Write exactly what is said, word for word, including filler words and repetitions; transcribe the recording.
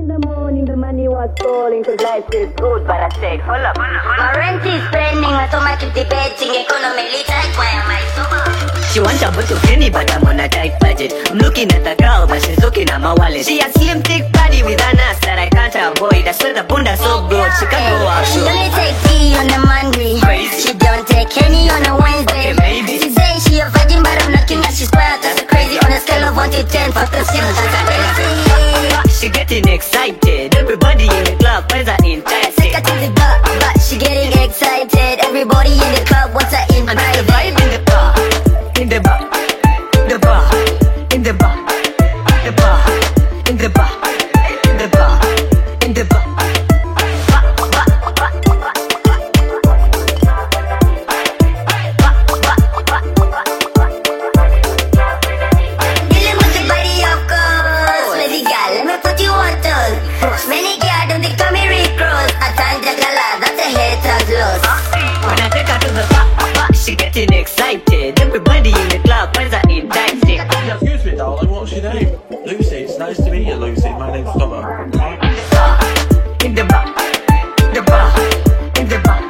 in the morning, the money was falling, cause life is good, but I said, hold up. My rent is spending, I so much debating, economically tight, why am I so much? She wants a bottle penny, but I'm on a tight budget. I'm looking at the girl, but she's looking at my wallet. She a slim thick body with an ass that I can't avoid. I swear the bunda so good, she can't go out. She only take tea on a Monday. Crazy. She don't take any on a Wednesday. Okay, maybe. She say she a virgin, but I'm looking at she's proud. That's so crazy on a scale of one to ten. Fuck the shit, that's crazy. She getting excited. Everybody in the club finds her enticing. Take her to the bar, but she getting excited. Everybody in the club wants her in And the private. vibe in the bar, in the bar, the bar, in the bar, the bar, in the bar, in the bar, in the bar. Dealing with the body of course. Lady girl, let me put you on toes. Many girls don't they call me Rick Ross. I time the gala, that's a hater's loss. When I take her to the bar, bar, she getting excited. Everybody in the club finds her enticing. Excuse me, darling, what's your name? Lucy, it's nice to meet you, Lucy. My name's Thomas. In the bar, the bar, in the bar.